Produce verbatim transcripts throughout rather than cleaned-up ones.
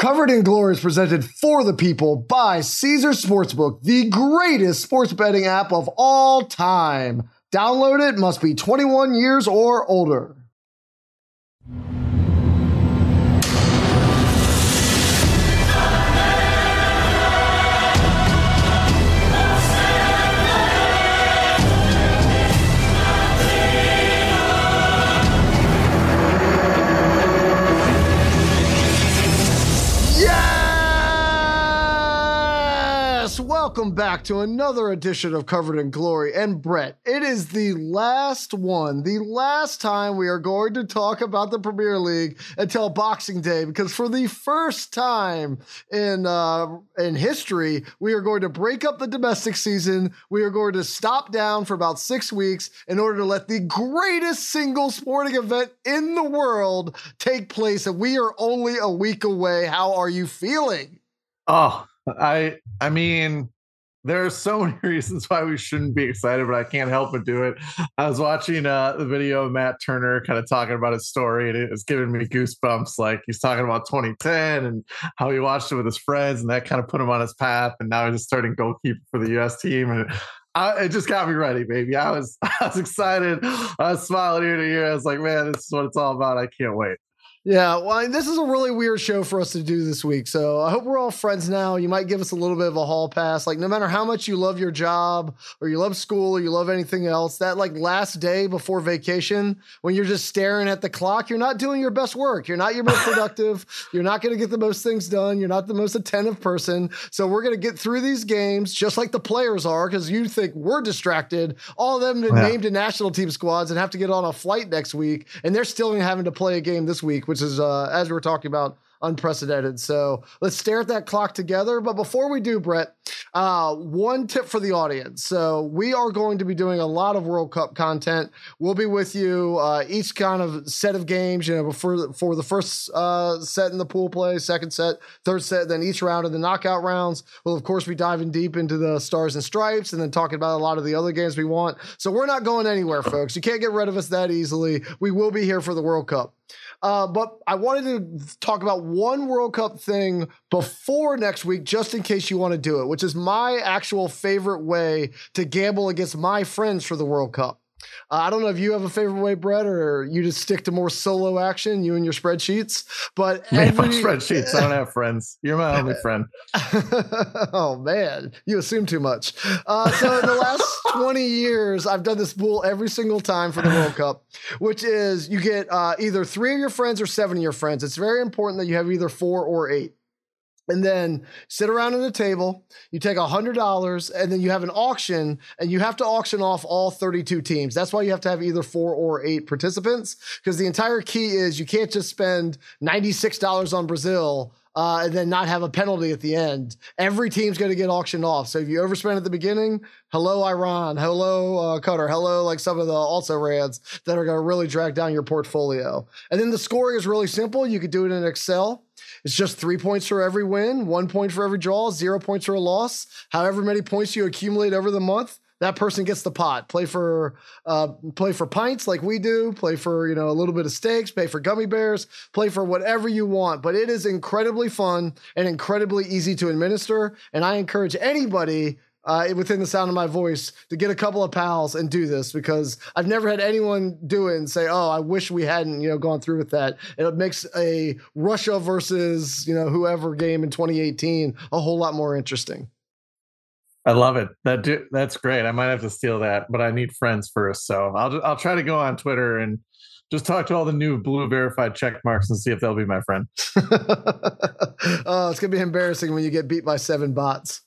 Covered in Glory is presented for the people by Caesar Sportsbook, the greatest sports betting app of all time. Download it, must be twenty-one years or older. Welcome back to another edition of Covered in Glory. And Brett, it is the last one, the last time we are going to talk about the Premier League until Boxing Day, because for the first time in uh, in history, we are going to break up the domestic season. We are going to stop down for about six weeks in order to let the greatest single sporting event in the world take place. And we are only a week away. How are you feeling? Oh, I I mean, there are so many reasons why we shouldn't be excited, but I can't help but do it. I was watching uh, the video of Matt Turner kind of talking about his story, and it was giving me goosebumps. Like, he's talking about twenty ten and how he watched it with his friends, and that kind of put him on his path. And now he's a starting goalkeeper for the U S team, and I, it just got me ready, baby. I was I was excited. I was smiling ear to ear. I was like, man, this is what it's all about. I can't wait. Yeah, well, this is a really weird show for us to do this week, so I hope we're all friends now. You might give us a little bit of a hall pass. Like, no matter how much you love your job or you love school or you love anything else, that like last day before vacation, when you're just staring at the clock, you're not doing your best work. You're not your most productive. You're not going to get the most things done. You're not the most attentive person. So we're going to get through these games just like the players are, because you think we're distracted. All of them yeah. named in national team squads and have to get on a flight next week, and they're still having to play a game this week, which is, uh, as we were talking about, unprecedented. So let's stare at that clock together. But before we do, Brett, uh, one tip for the audience. So we are going to be doing a lot of World Cup content. We'll be with you uh, each kind of set of games, you know, before for the first uh, set in the pool play, second set, third set, then each round of the knockout rounds. We'll, of course, be diving deep into the Stars and Stripes and then talking about a lot of the other games we want. So we're not going anywhere, folks. You can't get rid of us that easily. We will be here for the World Cup. Uh, but I wanted to talk about one World Cup thing before next week, just in case you want to do it, which is my actual favorite way to gamble against my friends for the World Cup. Uh, I don't know if you have a favorite way, Brett, or you just stick to more solo action, you and your spreadsheets. But every spreadsheets, I don't have friends. You're my only friend. Oh man, you assume too much. Uh, so in the last twenty years, I've done this bull every single time for the World Cup, which is you get uh, either three of your friends or seven of your friends. It's very important that you have either four or eight. And then sit around at a table, you take one hundred dollars, and then you have an auction, and you have to auction off all thirty-two teams. That's why you have to have either four or eight participants, because the entire key is you can't just spend ninety-six dollars on Brazil uh, and then not have a penalty at the end. Every team's going to get auctioned off. So if you overspend at the beginning, hello, Iran, hello, uh, Qatar, hello, like some of the also rans that are going to really drag down your portfolio. And then the scoring is really simple. You could do it in Excel. It's just three points for every win, one point for every draw, zero points for a loss. However many points you accumulate over the month, that person gets the pot. Play for uh, play for pints like we do. Play for, you know, a little bit of steaks. Pay for gummy bears. Play for whatever you want. But it is incredibly fun and incredibly easy to administer. And I encourage anybody Uh, within the sound of my voice to get a couple of pals and do this, because I've never had anyone do it and say, oh, I wish we hadn't, you know, gone through with that. It makes a Russia versus, you know, whoever game in twenty eighteen a whole lot more interesting. I love it. That do, that's great. I might have to steal that, but I need friends first. So I'll I'll try to go on Twitter and just talk to all the new blue verified check marks and see if they'll be my friend. Oh, it's gonna be embarrassing when you get beat by seven bots.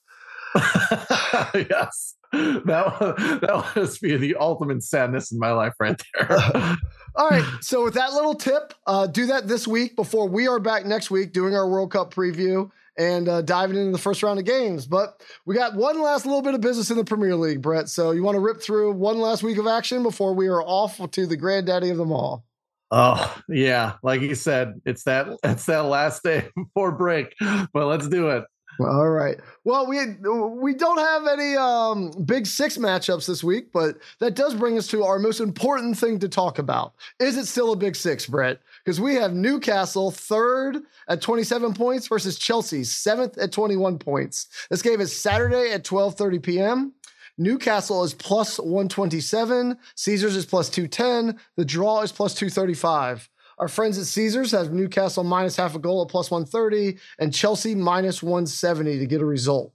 Yes, that that must be the ultimate sadness in my life right there. Uh, all right, so with that little tip, uh, do that this week before we are back next week doing our World Cup preview and uh, diving into the first round of games. But we got one last little bit of business in the Premier League, Brett. So you want to rip through one last week of action before we are off to the granddaddy of them all? Oh yeah, like you said, it's that it's that last day before break. But let's do it. All right. Well, we we don't have any um, Big Six matchups this week, but that does bring us to our most important thing to talk about. Is it still a Big Six, Brett? Because we have Newcastle third at twenty-seven points versus Chelsea seventh at twenty-one points. This game is Saturday at twelve thirty p.m. Newcastle is plus one twenty-seven. Caesars is plus two ten. The draw is plus two thirty-five. Our friends at Caesars have Newcastle minus half a goal at plus one thirty and Chelsea minus one seventy to get a result.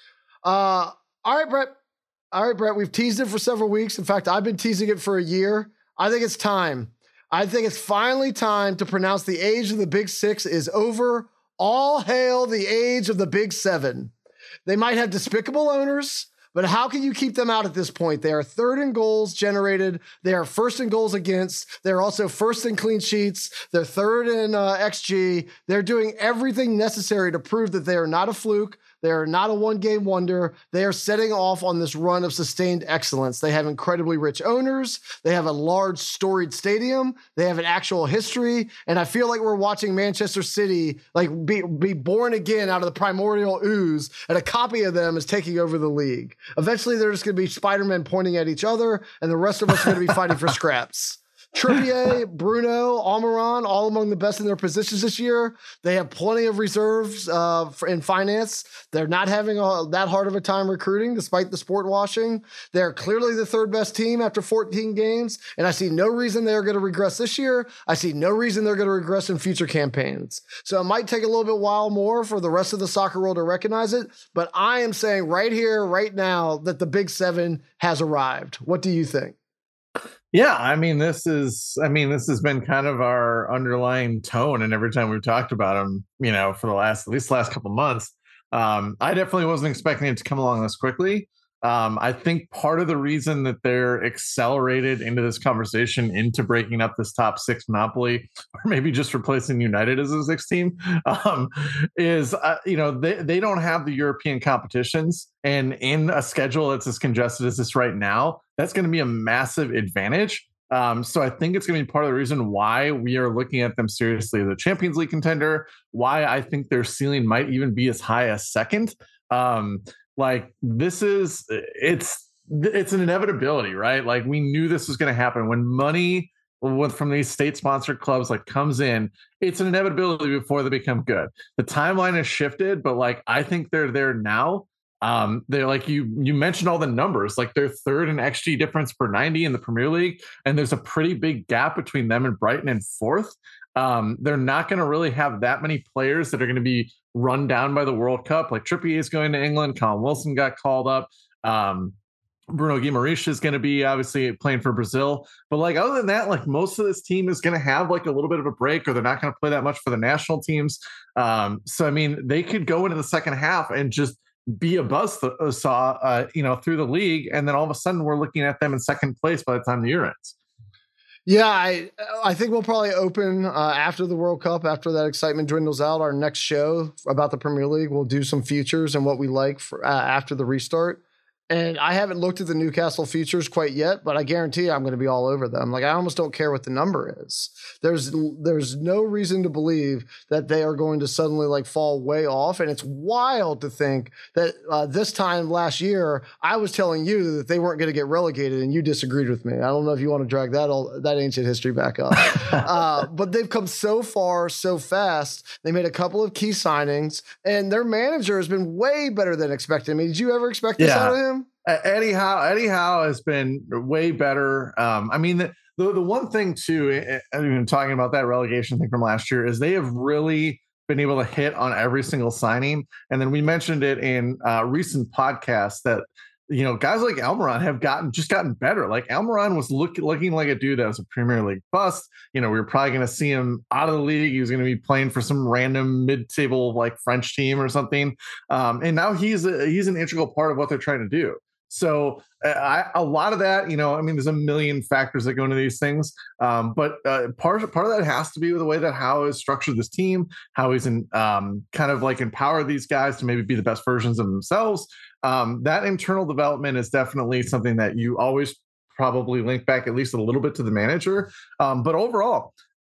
Uh, all right, Brett. All right, Brett. We've teased it for several weeks. In fact, I've been teasing it for a year. I think it's time. I think it's finally time to pronounce the age of the Big Six is over. All hail the age of the Big Seven. They might have despicable owners, but how can you keep them out at this point? They are third in goals generated. They are first in goals against. They're also first in clean sheets. They're third in uh, X G. They're doing everything necessary to prove that they are not a fluke. They are not a one-game wonder. They are setting off on this run of sustained excellence. They have incredibly rich owners. They have a large, storied stadium. They have an actual history. And I feel like we're watching Manchester City like be, be born again out of the primordial ooze, and a copy of them is taking over the league. Eventually, they're just going to be Spider-Man pointing at each other, and the rest of us are going to be fighting for scraps. Trippier, Bruno, Almiron, all among the best in their positions this year. They have plenty of reserves uh, for, in finance. They're not having a, that hard of a time recruiting, despite the sport washing. They're clearly the third best team after fourteen games, and I see no reason they're going to regress this year. I see no reason they're going to regress in future campaigns. So it might take a little bit while more for the rest of the soccer world to recognize it, but I am saying right here, right now, that the Big Seven has arrived. What do you think? Yeah, I mean, this is, I mean, this has been kind of our underlying tone. And every time we've talked about them, you know, for the last, at least the last couple of months, um, I definitely wasn't expecting it to come along this quickly. Um, I think part of the reason that they're accelerated into this conversation, into breaking up this top six monopoly, or maybe just replacing United as a sixth team, um, is, uh, you know, they, they don't have the European competitions. And in a schedule that's as congested as this right now, that's going to be a massive advantage. Um, so I think it's going to be part of the reason why we are looking at them seriously as a Champions League contender, why I think their ceiling might even be as high as second. Um, Like this is, it's, it's an inevitability, right? Like we knew this was going to happen when money from these state sponsored clubs like comes in, it's an inevitability before they become good. The timeline has shifted, but like, I think they're there now. Um, they're like, you, you mentioned all the numbers, like they're third in X G difference per ninety in the Premier League. And there's a pretty big gap between them and Brighton in fourth. Um, they're not going to really have that many players that are going to be run down by the World Cup. Like Trippier is going to England. Colin Wilson got called up. Um, Bruno Guimaraes is going to be obviously playing for Brazil. But like other than that, like most of this team is going to have like a little bit of a break, or they're not going to play that much for the national teams. Um, so, I mean, they could go into the second half and just be a buzzsaw, uh, you know, through the league. And then all of a sudden we're looking at them in second place by the time the year ends. Yeah, I I think we'll probably open uh, after the World Cup, after that excitement dwindles out. Our next show about the Premier League, we'll do some futures and what we like for, uh, after the restart. And I haven't looked at the Newcastle futures quite yet, but I guarantee I'm going to be all over them. Like I almost don't care what the number is. There's there's no reason to believe that they are going to suddenly like fall way off. And it's wild to think that uh, this time last year, I was telling you that they weren't going to get relegated and you disagreed with me. I don't know if you want to drag that all, that ancient history back up. uh, but they've come so far so fast. They made a couple of key signings and their manager has been way better than expected. I mean, did you ever expect this yeah. out of him? Uh, Eddie Howe, Eddie Howe has been way better. Um, I mean, the, the the one thing too, even talking about that relegation thing from last year, is they have really been able to hit on every single signing. And then we mentioned it in uh, recent podcasts that, you know, guys like Almiron have gotten just gotten better. Like Almiron was look, looking like a dude that was a Premier League bust. You know, we were probably going to see him out of the league. He was going to be playing for some random mid-table like French team or something. Um, and now he's a, he's an integral part of what they're trying to do. So uh, I, a lot of that, you know, I mean, there's a million factors that go into these things. Um, but uh, part, part of that has to be with the way that Howe has structured this team, how he's in, um, kind of like empower these guys to maybe be the best versions of themselves. Um, that internal development is definitely something that you always probably link back at least a little bit to the manager. Um, but overall,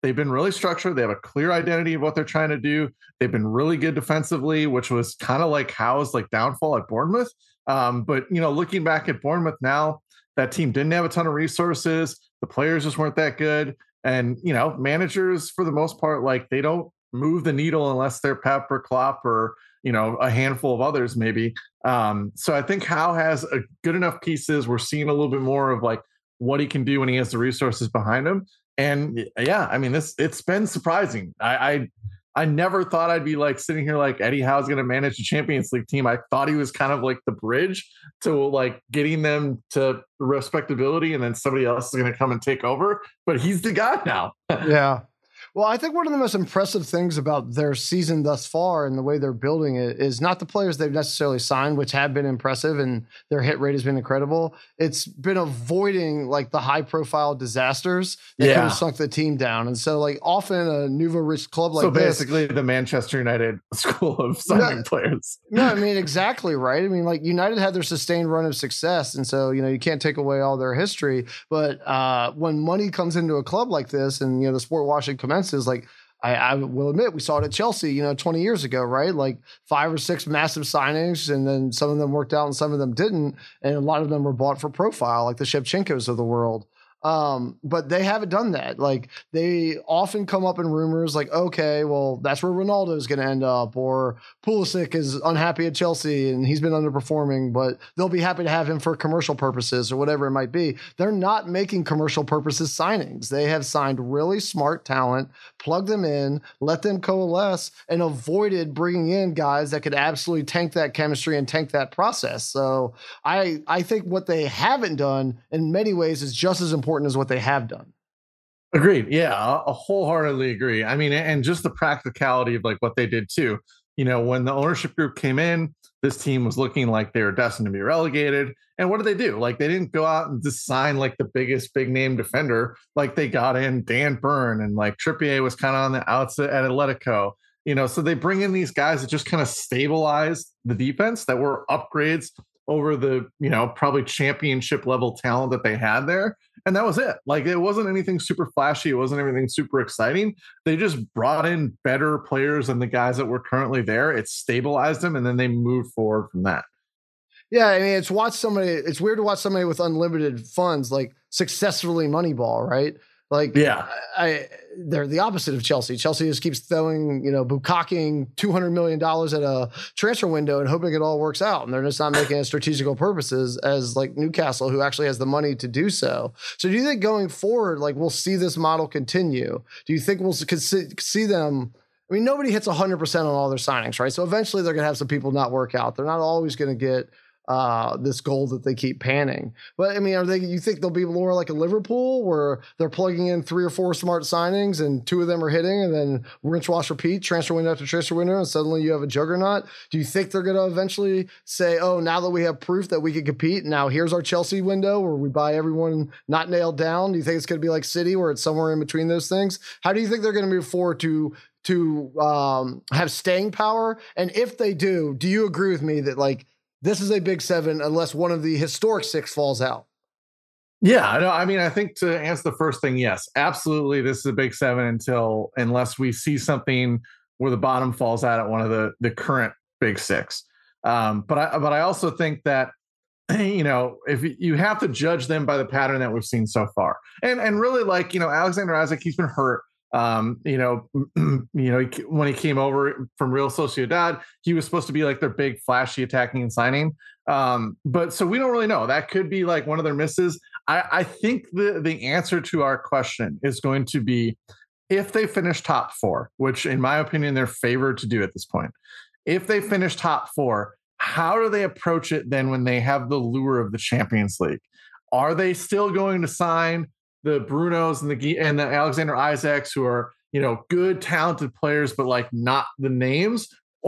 they've been really structured. They have a clear identity of what they're trying to do. They've been really good defensively, which was kind of like Howe's like downfall at Bournemouth. Um, but you know, looking back at Bournemouth now, that team didn't have a ton of resources. The players just weren't that good. And, you know, managers for the most part, like they don't move the needle unless they're Pep or Klopp or, you know, a handful of others maybe. Um, so I think Howe has a good enough pieces. We're seeing a little bit more of like what he can do when he has the resources behind him. And yeah, I mean, this, it's been surprising. I, I I never thought I'd be like sitting here like Eddie Howe's going to manage the Champions League team. I thought he was kind of like the bridge to like getting them to respectability, and then somebody else is going to come and take over. But he's the guy now. Yeah. Well, I think one of the most impressive things about their season thus far and the way they're building it is not the players they've necessarily signed, which have been impressive and their hit rate has been incredible. It's been avoiding like the high profile disasters that Yeah. could have sunk the team down. And so like often a nouveau rich club like so this, basically the Manchester United school of signing No. players. no, I mean, exactly right. I mean, like United had their sustained run of success. And so, you know, you can't take away all their history. But uh, when money comes into a club like this and, you know, the sport washing commences, like I, I will admit, we saw it at Chelsea, you know, twenty years ago, right? Like five or six massive signings, and then some of them worked out and some of them didn't. And a lot of them were bought for profile, like the Shevchenkos of the world. Um, but they haven't done that. Like they often come up in rumors like, okay, well, that's where Ronaldo is going to end up, or Pulisic is unhappy at Chelsea and he's been underperforming, but they'll be happy to have him for commercial purposes or whatever it might be. They're not making commercial purposes signings. They have signed really smart talent, plugged them in, let them coalesce, and avoided bringing in guys that could absolutely tank that chemistry and tank that process. So I, I think what they haven't done in many ways is just as important as what they have done. Agreed. Yeah, I wholeheartedly agree. I mean, and just the practicality of like what they did too. You know, when the ownership group came in, this team was looking like they were destined to be relegated. And what did they do? Like they didn't go out and just sign like the biggest big name defender. Like they got in Dan Burn, and like Trippier was kind of on the outs at Atletico. You know, so they bring in these guys that just kind of stabilize the defense, that were upgrades over the, you know, probably championship level talent that they had there. And that was it. Like it wasn't anything super flashy. It wasn't anything super exciting. They just brought in better players than the guys that were currently there. It stabilized them, and then they moved forward from that. Yeah, I mean, it's watch somebody. It's weird to watch somebody with unlimited funds like successfully Moneyball, right? Like, Yeah. I, I they're the opposite of Chelsea. Chelsea just keeps throwing, you know, bukkake two hundred million dollars at a transfer window and hoping it all works out. And they're just not making it strategical purposes as like Newcastle, who actually has the money to do so. So do you think going forward, like we'll see this model continue? Do you think we'll see, see them? I mean, nobody hits one hundred percent on all their signings, right? So eventually they're going to have some people not work out. They're not always going to get uh, this goal that they keep panning. But I mean, are they, you think they'll be more like a Liverpool where they're plugging in three or four smart signings and two of them are hitting, and then rinse, wash, repeat, transfer window after transfer window, and suddenly you have a juggernaut? Do you think they're going to eventually say, oh, now that we have proof that we can compete, now here's our Chelsea window where we buy everyone not nailed down? Do you think it's going to be like City where it's somewhere in between those things? How do you think they're going to move forward to to um, have staying power? And if they do, do you agree with me that like this is a big seven unless one of the historic six falls out? Yeah, I know. I mean, I think to answer the first thing, yes, absolutely. This is a big seven until unless we see something where the bottom falls out at one of the the current big six. Um, but I but I also think that, you know, if you have to judge them by the pattern that we've seen so far, and and really like, you know, Alexander Isak, he's been hurt. Um, you know, you know, when he came over from Real Sociedad, he was supposed to be like their big flashy attacking and signing. Um, but so we don't really know. That could be like one of their misses. I, I think the the answer to our question is going to be if they finish top four, which in my opinion they're favored to do at this point. If they finish top four, how do they approach it then when they have the lure of the Champions League? Are they still going to sign the Brunos and the and the Alexander Isaacs, who are, you know, good, talented players, but like not the names?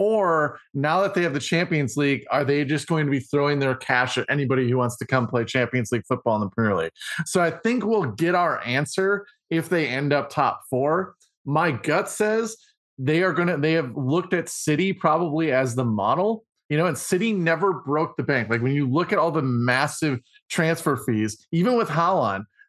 Or now that they have the Champions League, are they just going to be throwing their cash at anybody who wants to come play Champions League football in the Premier League? So I think we'll get our answer if they end up top four. My gut says they are going to, they have looked at City probably as the model, you know, and City never broke the bank. Like when you look at all the massive transfer fees, even with Haaland,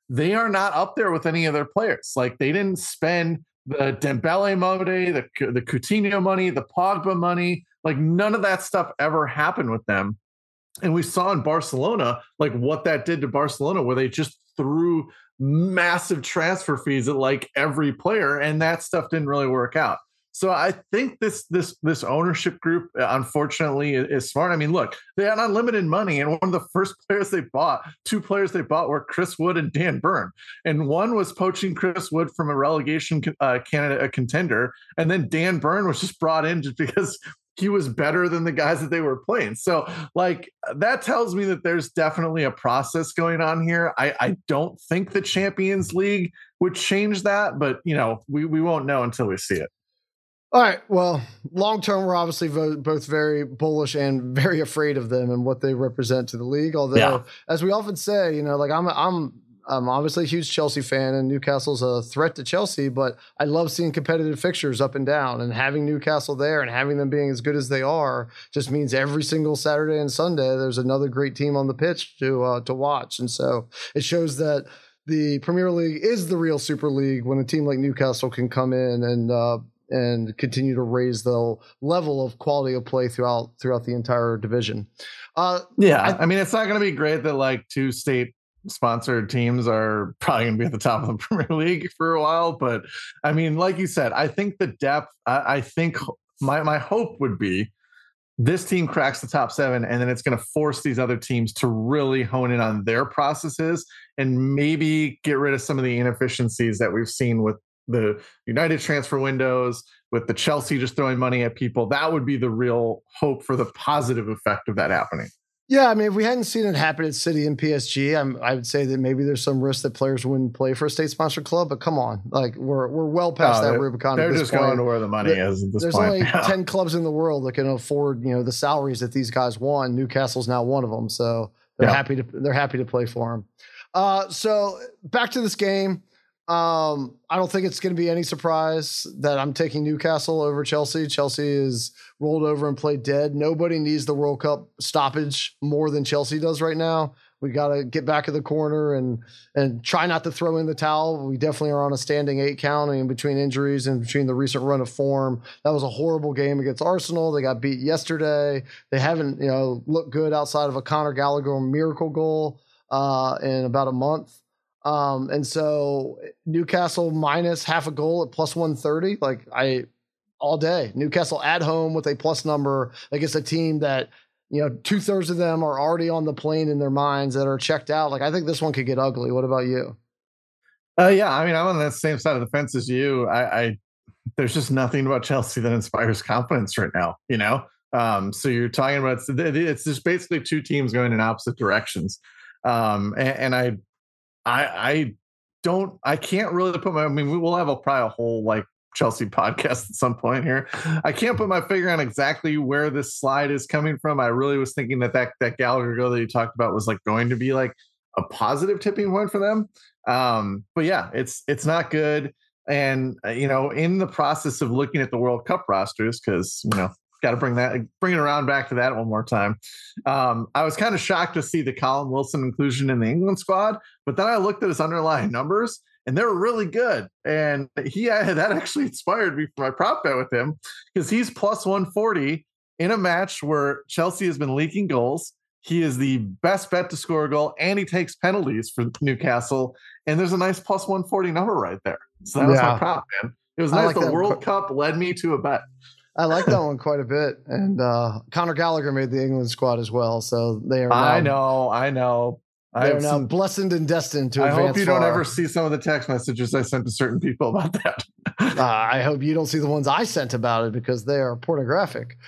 they are not up there with any of their players. Like they didn't spend the Dembele money, the the Coutinho money, the Pogba money. Like none of that stuff ever happened with them. And we saw in Barcelona, like what that did to Barcelona, where they just threw massive transfer fees at like every player, and that stuff didn't really work out. So I think this this this ownership group, unfortunately, is, is smart. I mean, look, they had unlimited money, and one of the first players they bought, two players they bought, were Chris Wood and Dan Burn, and one was poaching Chris Wood from a relegation uh, candidate, a contender, and then Dan Burn was just brought in just because he was better than the guys that they were playing. So like that tells me that there's definitely a process going on here. I, I don't think the Champions League would change that, but you know, we, we won't know until we see it. All right. Well, long term, we're obviously vo- both very bullish and very afraid of them and what they represent to the league. Although, yeah. as we often say, you know, like I'm, I'm, I'm obviously a huge Chelsea fan, and Newcastle's a threat to Chelsea. But I love seeing competitive fixtures up and down, and having Newcastle there and having them being as good as they are just means every single Saturday and Sunday there's another great team on the pitch to uh, to watch. And so it shows that the Premier League is the real Super League when a team like Newcastle can come in and. Uh, and continue to raise the level of quality of play throughout throughout the entire division. Uh, yeah, I, I mean, it's not going to be great that like two state sponsored teams are probably going to be at the top of the Premier League for a while, but I mean, like you said, I think the depth. I, I think my my hope would be this team cracks the top seven, and then it's going to force these other teams to really hone in on their processes and maybe get rid of some of the inefficiencies that we've seen with the United transfer windows, with the Chelsea just throwing money at people. That would be the real hope for the positive effect of that happening. Yeah, I mean, if we hadn't seen it happen at City and P S G, I'm, I would say that maybe there's some risk that players wouldn't play for a state-sponsored club. But come on, like we're we're well past oh, that Rubicon. They're at this just point. going to where the money the, is. At this there's point. only ten clubs in the world that can afford, you know, the salaries that these guys won. Newcastle's now one of them, so they're yeah. happy to they're happy to play for them. Uh, so back to this game. Um, I don't think it's going to be any surprise that I'm taking Newcastle over Chelsea. Chelsea is rolled over and played dead. Nobody needs the World Cup stoppage more than Chelsea does right now. We got to get back in the corner and and try not to throw in the towel. We definitely are on a standing eight count, and in between injuries and between the recent run of form. That was a horrible game against Arsenal. They got beat yesterday. They haven't, you know, looked good outside of a Conor Gallagher miracle goal uh, in about a month. Um, and so Newcastle minus half a goal at plus one thirty, like I all day. Newcastle at home with a plus number against a team that, you know, two thirds of them are already on the plane in their minds that are checked out. Like I think this one could get ugly. What about you? Uh, yeah, I mean, I'm on the same side of the fence as you. I, I there's just nothing about Chelsea that inspires confidence right now, you know? Um, so you're talking about, it's just basically two teams going in opposite directions. Um, and, and I, I, I don't, I can't really put my, I mean, we will have a probably a whole like Chelsea podcast at some point here. I can't put my finger on exactly where this slide is coming from. I really was thinking that that, that Gallagher goal that you talked about was like going to be like a positive tipping point for them. Um, but yeah, it's, it's not good. And, uh, you know, in the process of looking at the World Cup rosters, because, you know, got to bring that, bring it around back to that one more time. Um, I was kind of shocked to see the Callum Wilson inclusion in the England squad, but then I looked at his underlying numbers and they were really good. And he had, that actually inspired me for my prop bet with him because he's plus one forty in a match where Chelsea has been leaking goals. He is the best bet to score a goal and he takes penalties for Newcastle. And there's a nice plus one forty number right there. So that was yeah. my prop, man. It was nice. Like the World Cup led me to a bet. I like that one quite a bit. And uh, Conor Gallagher made the England squad as well. So they are now, I know, I know. They are now some, blessed and destined to I advance hope you far. don't ever see some of the text messages I sent to certain people about that. uh, I hope you don't see the ones I sent about it because they are pornographic.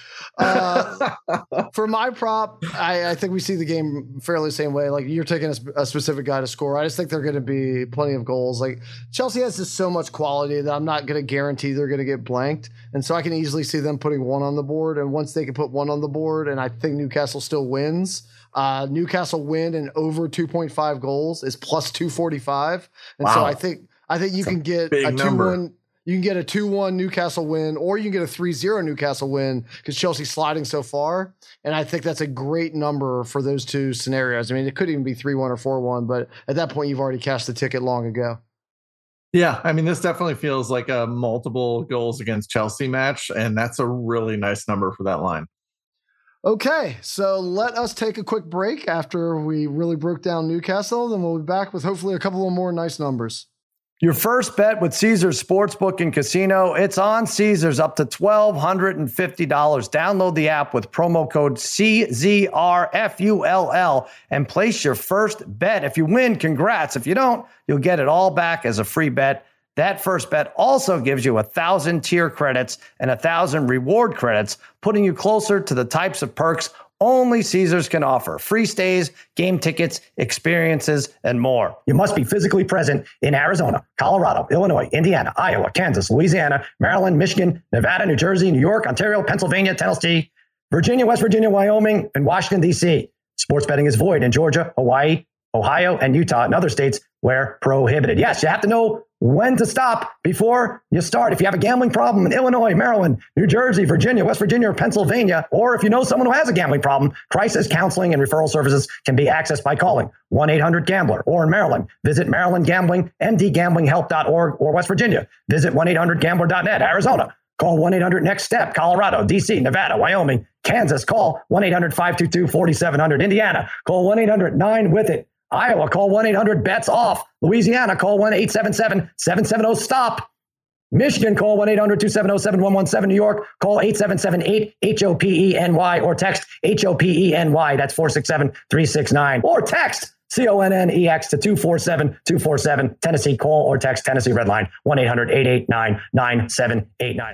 Uh, for my prop, I, I think we see the game fairly the same way. Like you're taking a, a specific guy to score. I just think they're going to be plenty of goals. Like Chelsea has just so much quality that I'm not going to guarantee they're going to get blanked. And so I can easily see them putting one on the board. And once they can put one on the board, and I think Newcastle still wins, Uh, Newcastle win and over two point five goals is plus two forty-five. And wow. so I think, I think you That's can get a, a two one, You can get a two one Newcastle win, or you can get a three zero Newcastle win because Chelsea's sliding so far. And I think that's a great number for those two scenarios. I mean, it could even be three one or four one, but at that point, you've already cashed the ticket long ago. Yeah, I mean, this definitely feels like a multiple goals against Chelsea match, and that's a really nice number for that line. Okay, so let us take a quick break after we really broke down Newcastle, then we'll be back with hopefully a couple of more nice numbers. Your first bet with Caesars Sportsbook and Casino, it's on Caesars up to one thousand two hundred fifty dollars. Download the app with promo code C Z R F U L L and place your first bet. If you win, congrats. If you don't, you'll get it all back as a free bet. That first bet also gives you a thousand tier credits and a thousand reward credits, putting you closer to the types of perks only Caesars can offer. Free stays, game tickets, experiences, and more. You must be physically present in Arizona, Colorado, Illinois, Indiana, Iowa, Kansas, Louisiana, Maryland, Michigan, Nevada, New Jersey, New York, Ontario, Pennsylvania, Tennessee, Virginia, West Virginia, Wyoming, and Washington, D C. Sports betting is void in Georgia, Hawaii, Ohio, and Utah, and other states where prohibited. Yes, you have to know when to stop before you start. If you have a gambling problem in Illinois, Maryland, New Jersey, Virginia, West Virginia, or Pennsylvania, or if you know someone who has a gambling problem, crisis counseling and referral services can be accessed by calling one eight hundred gambler, or in Maryland, visit Maryland Gambling, M D gambling help dot org, or West Virginia, visit one eight hundred gambler dot net. Arizona, call one eight hundred next step. Colorado, D C, Nevada, Wyoming, Kansas, call one eight hundred five two two four seven zero zero. Indiana, call one eight hundred nine with it. Iowa, call one eight hundred bets off. Louisiana, call one eight seven seven seven seven zero stop. Michigan, call one eight hundred two seven zero seven one one seven. New York, call eight seven seven eight H O P E N Y or text H O P E N Y. That's four six seven three six nine. Or text C O N N E X to two four seven two four seven. Tennessee, call or text Tennessee Red Line one eight hundred eight eight nine nine seven eight nine.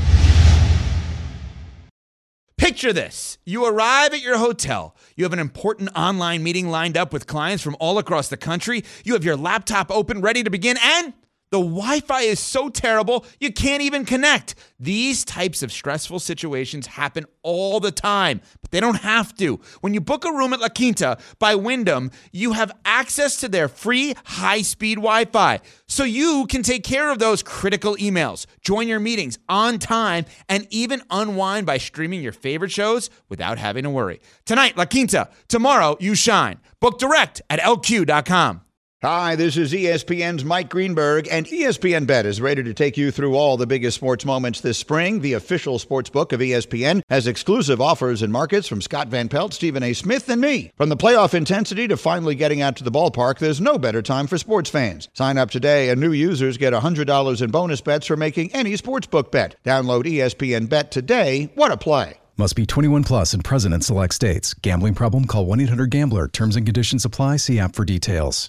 Picture this. You arrive at your hotel. You have an important online meeting lined up with clients from all across the country. You have your laptop open, ready to begin, and the Wi-Fi is so terrible, you can't even connect. These types of stressful situations happen all the time, but they don't have to. When you book a room at La Quinta by Wyndham, you have access to their free high-speed Wi-Fi, so you can take care of those critical emails, join your meetings on time, and even unwind by streaming your favorite shows without having to worry. Tonight, La Quinta. Tomorrow, you shine. Book direct at L Q dot com. Hi, this is E S P N's Mike Greenberg, and E S P N Bet is ready to take you through all the biggest sports moments this spring. The official sports book of E S P N has exclusive offers and markets from Scott Van Pelt, Stephen A. Smith, and me. From the playoff intensity to finally getting out to the ballpark, there's no better time for sports fans. Sign up today, and new users get one hundred dollars in bonus bets for making any sportsbook bet. Download E S P N Bet today. What a play. Must be twenty-one plus and present in select states. Gambling problem? Call one eight hundred gambler. Terms and conditions apply. See app for details.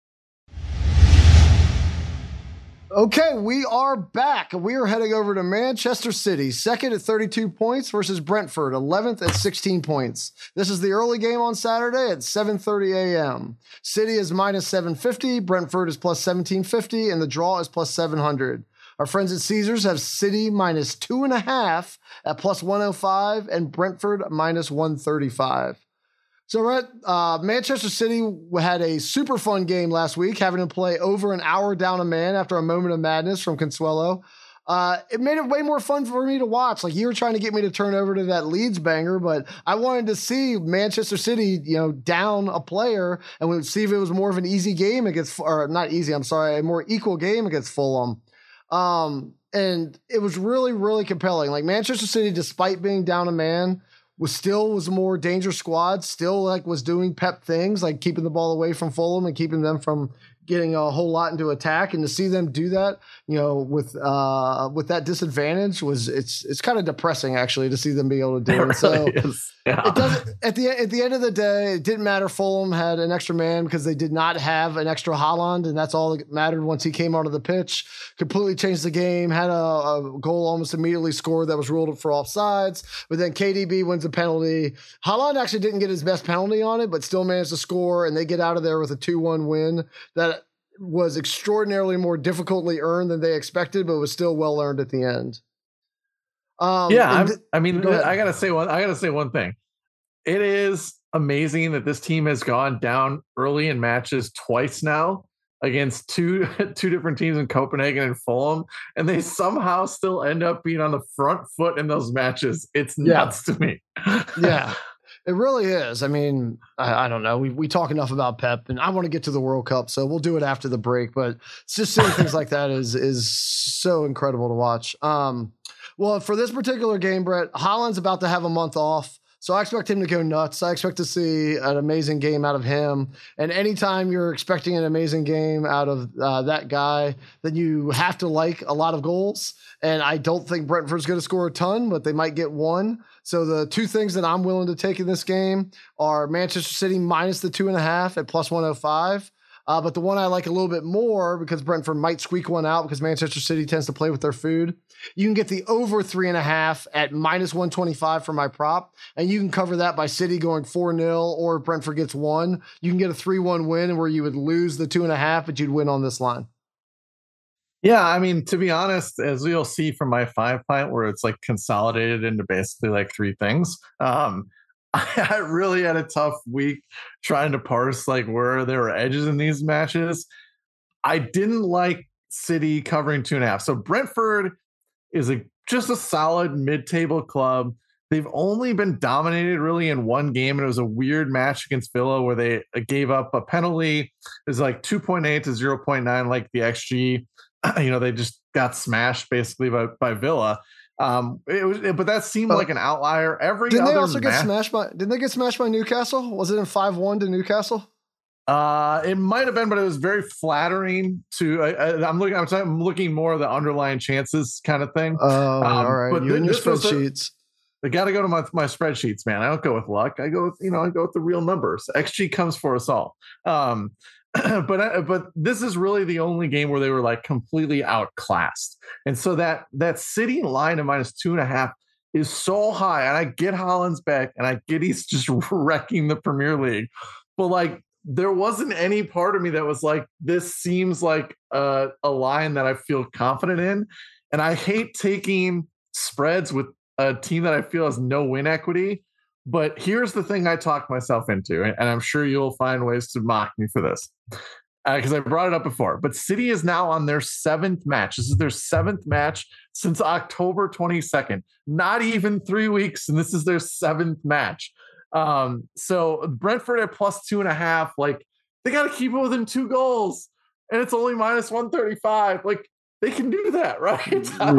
Okay, we are back. We are heading over to Manchester City, second at thirty-two points versus Brentford, eleventh at sixteen points. This is the early game on Saturday at seven thirty a.m. City is minus seven fifty, Brentford is plus seventeen fifty, and the draw is plus seven hundred. Our friends at Caesars have City minus two and a half at plus one oh five and Brentford minus one thirty-five. So, Rhett, uh, Manchester City had a super fun game last week, having to play over an hour down a man after a moment of madness from Consuelo. Uh, it made it way more fun for me to watch. Like, you were trying to get me to turn over to that Leeds banger, but I wanted to see Manchester City, you know, down a player, and we'd see if it was more of an easy game against, or not easy, I'm sorry, a more equal game against Fulham. Um, and it was really, really compelling. Like, Manchester City, despite being down a man, was still was a more dangerous squad, still like was doing Pep things, like keeping the ball away from Fulham and keeping them from getting a whole lot into attack. And to see them do that, you know, with uh, with that disadvantage was it's it's kind of depressing actually to see them be able to do it. It So really is. Yeah. it doesn't at the at the end of the day, it didn't matter. Fulham had an extra man because they did not have an extra Haaland, and that's all that mattered once he came onto the pitch. Completely changed the game. Had a, a goal almost immediately scored that was ruled for offsides, but then K D B wins a penalty. Haaland actually didn't get his best penalty on it, but still managed to score, and they get out of there with a two one win. That was extraordinarily more difficultly earned than they expected, but was still well earned at the end. Um, yeah, th- I mean, go I gotta say one. I gotta say one thing. It is amazing that this team has gone down early in matches twice now. against two two different teams in Copenhagen and Fulham, and they somehow still end up being on the front foot in those matches. It's nuts yeah. to me. Yeah. It really is. I mean, I, I don't know. We we talk enough about Pep, and I want to get to the World Cup, so we'll do it after the break. But it's just seeing things like that is is so incredible to watch. Um, well, for this particular game, Brett, Haaland's about to have a month off, so I expect him to go nuts. I expect to see an amazing game out of him. And anytime you're expecting an amazing game out of uh, that guy, then you have to like a lot of goals. And I don't think Brentford's going to score a ton, but they might get one. So the two things that I'm willing to take in this game are Manchester City minus the two and a half at plus one oh five. Uh, but the one I like a little bit more, because Brentford might squeak one out because Manchester City tends to play with their food, you can get the over three and a half at minus one twenty-five for my prop. And you can cover that by City going four nil, or if Brentford gets one, you can get a three one win where you would lose the two and a half, but you'd win on this line. Yeah, I mean, to be honest, as you'll see from my five pint, where it's like consolidated into basically like three things, um, I really had a tough week trying to parse like where there were edges in these matches. I didn't like City covering two and a half. So Brentford is a just a solid mid-table club. They've only been dominated really in one game, and it was a weird match against Villa where they gave up a penalty. It was like two point eight to zero point nine, like the X G. You know, they just got smashed basically by, by Villa. Um, it was, it, but that seemed uh, like an outlier. Every didn't other they also match, get smashed by? Didn't they get smashed by Newcastle? Was it in five one to Newcastle? Uh, it might have been, but it was very flattering to. I, I, I'm looking. I'm, talking, I'm looking more of the underlying chances kind of thing. Oh, um, all right. But you th- and your spreadsheets. I got to go to my my spreadsheets, man. I don't go with luck. I go with you know I go with the real numbers. X G comes for us all. Um, but but this is really the only game where they were like completely outclassed, and so that that City line of minus two and a half is so high. And I get Haaland's back, and I get he's just wrecking the Premier League, but like there wasn't any part of me that was like, this seems like a, a line that I feel confident in, and I hate taking spreads with a team that I feel has no win equity. But here's the thing I talked myself into, and I'm sure you'll find ways to mock me for this, because uh, I brought it up before. But City is now on their seventh match. This is their seventh match since October twenty-second. Not even three weeks, and this is their seventh match. Um, so Brentford at plus two and a half, like they got to keep it within two goals, and it's only minus one thirty-five. Like they can do that, right? I don't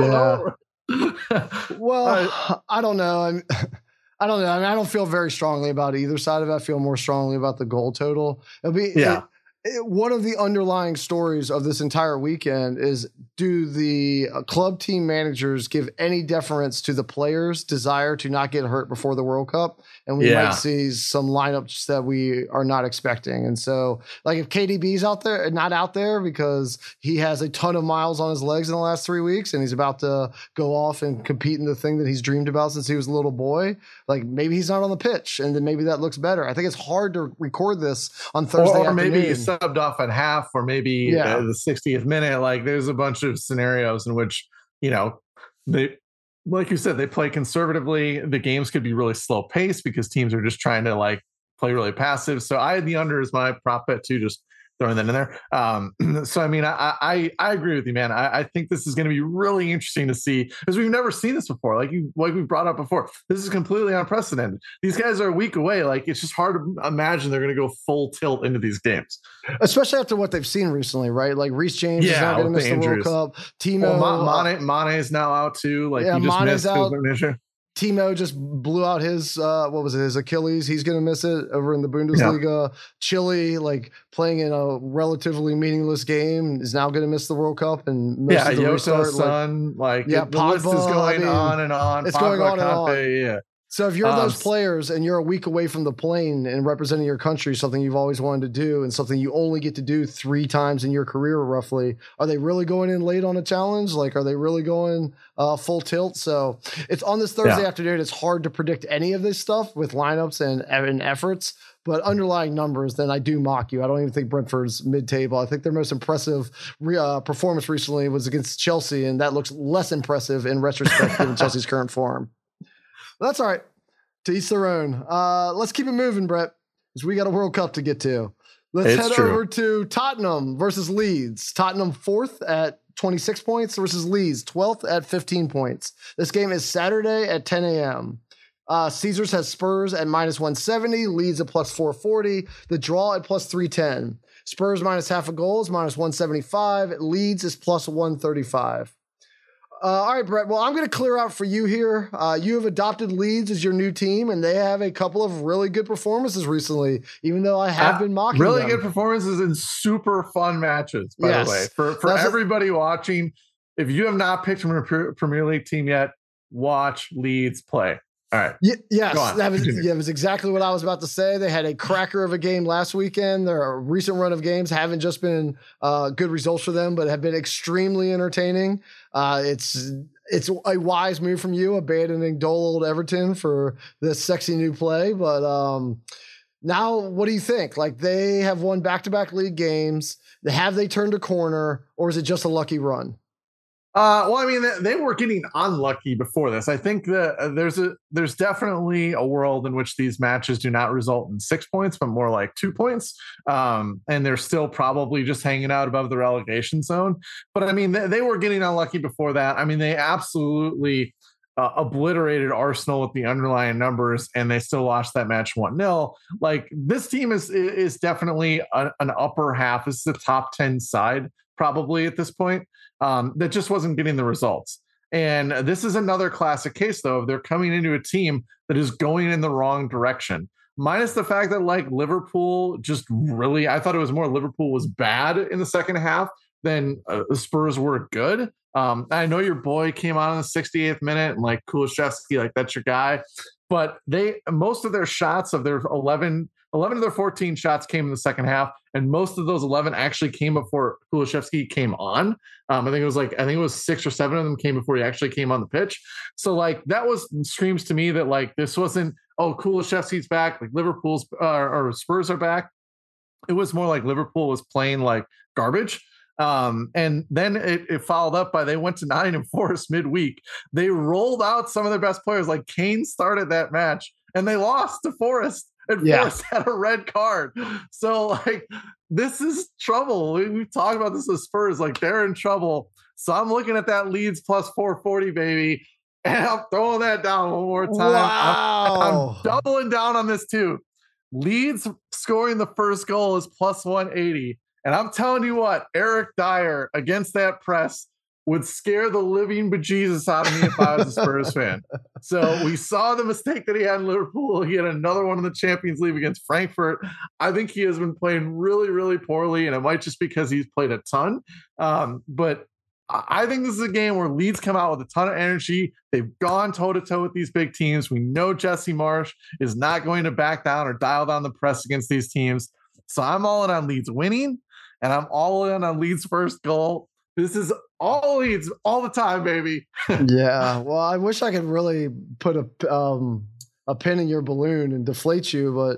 yeah. know. Well, uh, I don't know. I'm. I don't know. I mean, I don't feel very strongly about either side of it. I feel more strongly about the goal total. It'll be yeah. It, it, one of the underlying stories of this entire weekend is, do the uh, club team managers give any deference to the players' desire to not get hurt before the World Cup? And we yeah. might see some lineups that we are not expecting. And so, like, if K D B's out there, not out there because he has a ton of miles on his legs in the last three weeks and he's about to go off and compete in the thing that he's dreamed about since he was a little boy, like maybe he's not on the pitch, and then maybe that looks better. I think it's hard to record this on Thursday or, or afternoon. Maybe you subbed off at half, or maybe yeah. uh, the sixtieth minute. Like, there's a bunch of scenarios in which, you know, they, like you said, they play conservatively. The games could be really slow paced because teams are just trying to like play really passive. So I had the under as my prop bet too, just throwing that in there. Um, so, I mean, I, I, I agree with you, man. I, I think this is going to be really interesting to see, because we've never seen this before. Like you, like we brought up before, this is completely unprecedented. These guys are a week away. Like, it's just hard to imagine they're going to go full tilt into these games, especially after what they've seen recently, right? Like Reece James yeah, is not going to miss the injuries. World Cup. Timo, well, Mane, Mane is now out too. Like yeah, he just Mane's missed out. His Timo just blew out his, uh, what was it, his Achilles. He's going to miss it over in the Bundesliga. Yeah. Chile, like playing in a relatively meaningless game, is now going to miss the World Cup. And most yeah, of the Yota's restart, son, like, like yeah, the Pogba, list is going I mean, on and on. It's Pogba, going on Conte, and on. Yeah. So if you're um, those players and you're a week away from the plane and representing your country, something you've always wanted to do and something you only get to do three times in your career, roughly, are they really going in late on a challenge? Like, are they really going uh, full tilt? So it's on this Thursday yeah. afternoon. It's hard to predict any of this stuff with lineups and, and efforts, but underlying numbers, then I do mock you. I don't even think Brentford's mid-table. I think their most impressive re- uh, performance recently was against Chelsea, and that looks less impressive in retrospect given Chelsea's current form. But that's all right. To each their own. Uh, let's keep it moving, Brett, because we got a World Cup to get to. Let's It's head true. over to Tottenham versus Leeds. Tottenham fourth at twenty-six points versus Leeds twelfth at fifteen points. This game is Saturday at ten a.m. Uh, Caesars has Spurs at minus one seventy, Leeds at plus four forty, the draw at plus three ten. Spurs minus half a goal is minus one seventy-five, Leeds is plus one thirty-five. Uh, all right, Brett. Well, I'm going to clear out for you here. Uh, you have adopted Leeds as your new team, and they have a couple of really good performances recently, even though I have Uh, been mocking really them. good performances and super fun matches, by Yes. the way. For for That's a- everybody watching, if you have not picked from a Pre- Premier League team yet, watch Leeds play. All right. Y- yes, Go on. that was, Continue. yeah, that was exactly what I was about to say. They had a cracker of a game last weekend. Their recent run of games haven't just been uh, good results for them, but have been extremely entertaining. Uh, it's it's a wise move from you, abandoning dull old Everton for this sexy new play. But um, now, what do you think? Like, they have won back-to-back league games. Have they turned a corner, or is it just a lucky run? Uh, well, I mean, they, they were getting unlucky before this. I think that uh, there's a there's definitely a world in which these matches do not result in six points, but more like two points. Um, and they're still probably just hanging out above the relegation zone. But I mean, they, they were getting unlucky before that. I mean, they absolutely uh, obliterated Arsenal with the underlying numbers, and they still lost that match one nil. Like, this team is is definitely a, an upper half. This is a top ten side probably at this point. Um, that just wasn't getting the results. And this is another classic case, though, of they're coming into a team that is going in the wrong direction. Minus the fact that, like, Liverpool just really, I thought it was more Liverpool was bad in the second half than uh, the Spurs were good. Um, I know your boy came on in the sixty-eighth minute and, like, Kulusevski, like, that's your guy. But they, most of their shots of their eleven, eleven of their fourteen shots came in the second half, and most of those eleven actually came before Kulusevski came on. Um, I think it was like, I think it was six or seven of them came before he actually came on the pitch. So, like, that was screams to me that, like, this wasn't, oh, Kulusevski's back, like Liverpool's uh, or Spurs are back. It was more like Liverpool was playing like garbage. Um, and then it, it followed up by they went to Nottingham Forest midweek. They rolled out some of their best players. Like, Kane started that match and they lost to Forest, and Yeah. Forest had a red card. So, like, this is trouble. We, we've talked about this with Spurs. Like, they're in trouble. So I'm looking at that Leeds plus four forty, baby, and I'm throwing that down one more time. Wow. I'm, I'm doubling down on this too. Leeds scoring the first goal is plus one eighty. And I'm telling you what, Eric Dyer against that press would scare the living bejesus out of me if I was a Spurs fan. So we saw the mistake that he had in Liverpool. He had another one in the Champions League against Frankfurt. I think he has been playing really, really poorly, and it might just because he's played a ton. Um, but I think this is a game where Leeds come out with a ton of energy. They've gone toe-to-toe with these big teams. We know Jesse Marsch is not going to back down or dial down the press against these teams. So I'm all in on Leeds winning, and I'm all in on Leeds' first goal. This is all Leeds all the time, baby. Yeah. Well, I wish I could really put a um, a pin in your balloon and deflate you, but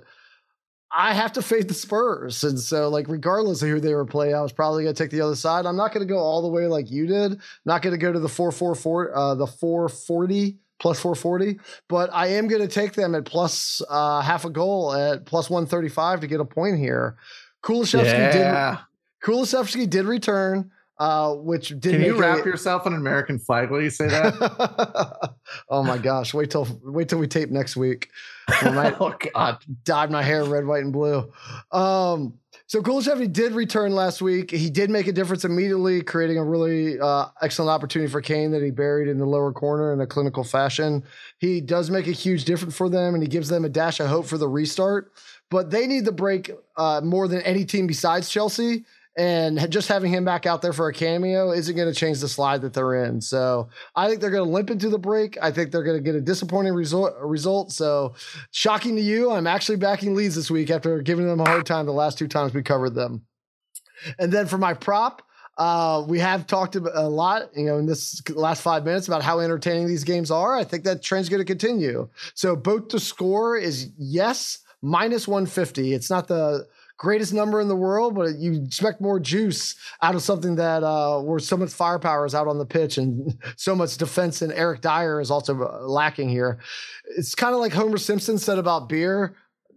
I have to fade the Spurs. And so, like, regardless of who they were playing, I was probably going to take the other side. I'm not going to go all the way like you did. I'm not going to go to the four four four, uh, the four forty plus four forty, but I am going to take them at plus uh, half a goal at plus one thirty-five to get a point here. Kulusevski Yeah. did. Kulusevski did return. Uh, which did Can you make wrap a- yourself in an American flag while you say that? Oh my gosh! Wait till wait till we tape next week. I might Oh God! dyed my hair red, white, and blue. Um, so Kulusevski did return last week. He did make a difference immediately, creating a really uh, excellent opportunity for Kane that he buried in the lower corner in a clinical fashion. He does make a huge difference for them, and he gives them a dash of hope for the restart. But they need the break uh, more than any team besides Chelsea. And just having him back out there for a cameo isn't going to change the slide that they're in. So I think they're going to limp into the break. I think they're going to get a disappointing result. result. So shocking to you, I'm actually backing Leeds this week after giving them a hard time the last two times we covered them. And then for my prop, uh, we have talked a lot, you know, in this last five minutes about how entertaining these games are. I think that trend's going to continue. So both the score is yes, minus one fifty. It's not the greatest number in the world, but you expect more juice out of something that uh, where so much firepower is out on the pitch and so much defense, and Eric Dyer is also lacking here. It's kind of like Homer Simpson said about beer.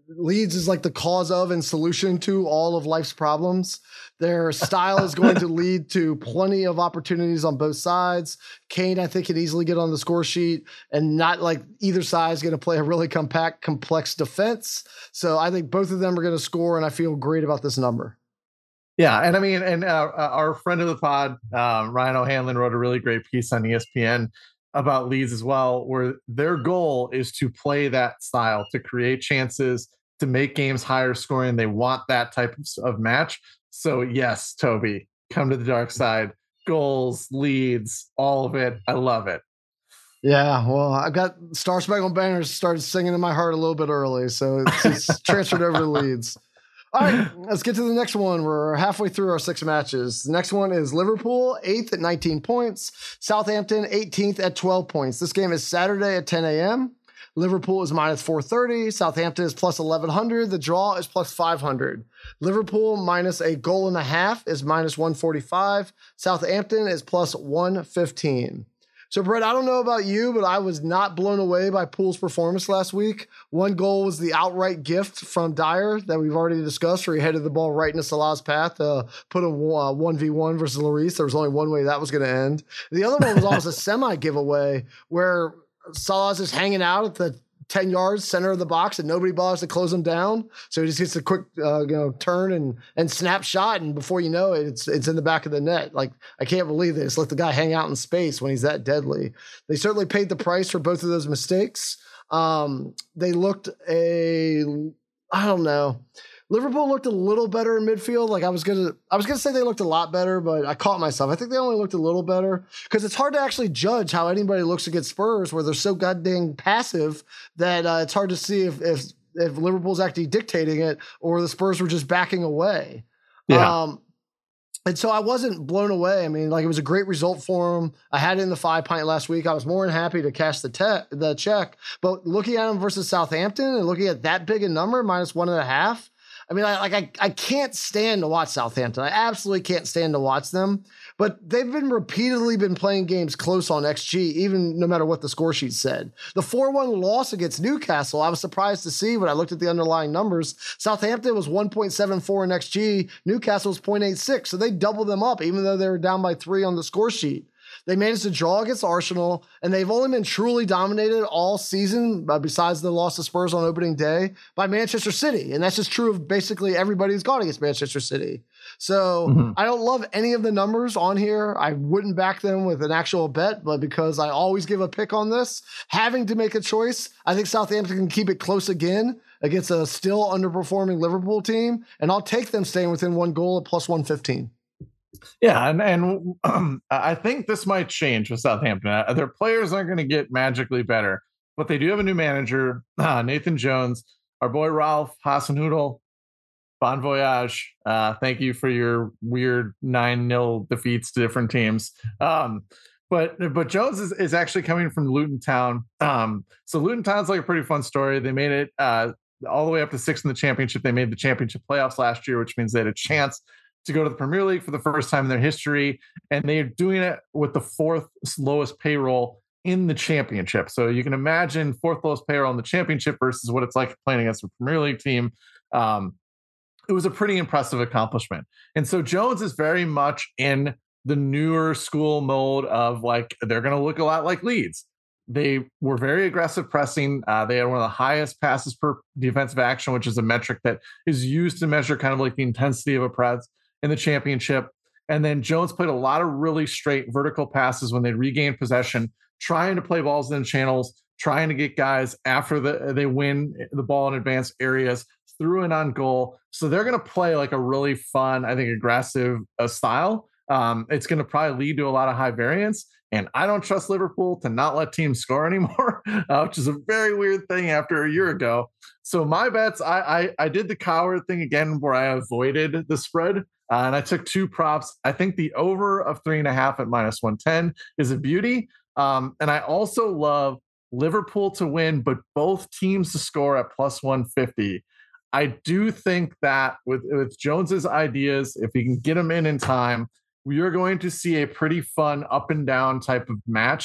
Leeds is like the cause of and solution to all of life's problems. Their style is going to lead to plenty of opportunities on both sides. Kane, I think, can easily get on the score sheet, and not like either side is going to play a really compact, complex defense. So I think both of them are going to score, and I feel great about this number. Yeah, and I mean, and uh, our friend of the pod, um, Ryan O'Hanlon, wrote a really great piece on E S P N about Leeds as well, where their goal is to play that style, to create chances, to make games higher scoring. They want that type of, of match. So yes, Toby, come to the dark side. Goals, leads, all of it. I love it. Yeah, well, I got Star Spangled Banners started singing in my heart a little bit early, so it's, it's transferred over to Leeds. All right, let's get to the next one. We're halfway through our six matches. The next one is Liverpool, eighth at nineteen points. Southampton, eighteenth at twelve points. This game is Saturday at ten a.m. Liverpool is minus four thirty. Southampton is plus eleven hundred. The draw is plus five hundred. Liverpool minus a goal and a half is minus one forty-five. Southampton is plus one fifteen. So, Brett, I don't know about you, but I was not blown away by Pool's performance last week. One goal was the outright gift from Dyer that we've already discussed, where he headed the ball right into Salah's path to put a uh, one v one versus Lloris. There was only one way that was going to end. The other one was almost a semi-giveaway where Salah's just hanging out at the ten yards center of the box and nobody bothers to close him down. So he just gets a quick uh, you know, turn and and snap shot. And before you know it, it's it's in the back of the net. Like, I can't believe they just let the guy hang out in space when he's that deadly. They certainly paid the price for both of those mistakes. Um, they looked a, I don't know. Liverpool looked a little better in midfield. Like I was gonna, I was gonna say they looked a lot better, but I caught myself. I think they only looked a little better because it's hard to actually judge how anybody looks against Spurs, where they're so goddamn passive that uh, it's hard to see if if if Liverpool's actually dictating it or the Spurs were just backing away. Yeah. Um, and so I wasn't blown away. I mean, like, it was a great result for them. I had it in the five pint last week. I was more than happy to cash the te- the check. But looking at them versus Southampton and looking at that big a number, minus one and a half. I mean, I, like I, I can't stand to watch Southampton. I absolutely can't stand to watch them. But they've been repeatedly been playing games close on X G, even no matter what the score sheet said. The four one loss against Newcastle, I was surprised to see when I looked at the underlying numbers. Southampton was one point seven four in X G. Newcastle was zero point eight six. So they doubled them up, even though they were down by three on the score sheet. They managed to draw against Arsenal, and they've only been truly dominated all season, uh, besides the loss to Spurs on opening day, by Manchester City. And that's just true of basically everybody who's gone against Manchester City. So mm-hmm. I don't love any of the numbers on here. I wouldn't back them with an actual bet, but because I always give a pick on this, having to make a choice, I think Southampton can keep it close again against a still underperforming Liverpool team, and I'll take them staying within one goal at plus one fifteen. Yeah, and and um, I think this might change with Southampton. Uh, their players aren't going to get magically better, but they do have a new manager, uh, Nathan Jones. Our boy Ralph Hasenhüttl, bon voyage. Uh, thank you for your weird nine nil defeats to different teams. Um, but but Jones is, is actually coming from Luton Town. Um, so Luton Town's like a pretty fun story. They made it uh, all the way up to sixth in the championship. They made the championship playoffs last year, which means they had a chance to go to the Premier League for the first time in their history. And they're doing it with the fourth lowest payroll in the championship. So you can imagine fourth lowest payroll in the championship versus what it's like playing against a Premier League team. Um, it was a pretty impressive accomplishment. And so Jones is very much in the newer school mode of like, they're going to look a lot like Leeds. They were very aggressive pressing. Uh, they had one of the highest passes per defensive action, which is a metric that is used to measure kind of like the intensity of a press in the championship. And then Jones played a lot of really straight vertical passes when they regained possession, trying to play balls in channels, trying to get guys after the, they win the ball in advanced areas, through and on goal. So they're going to play like a really fun, I think, aggressive uh, style. Um, it's going to probably lead to a lot of high variance. And I don't trust Liverpool to not let teams score anymore, uh, which is a very weird thing after a year ago. So my bets, I I, I did the coward thing again where I avoided the spread. Uh, and I took two props. I think the over of three and a half at minus one ten is a beauty. Um, and I also love Liverpool to win, but both teams to score at plus one fifty. I do think that with, with Jones's ideas, if he can get them in in time, we are going to see a pretty fun up and down type of match.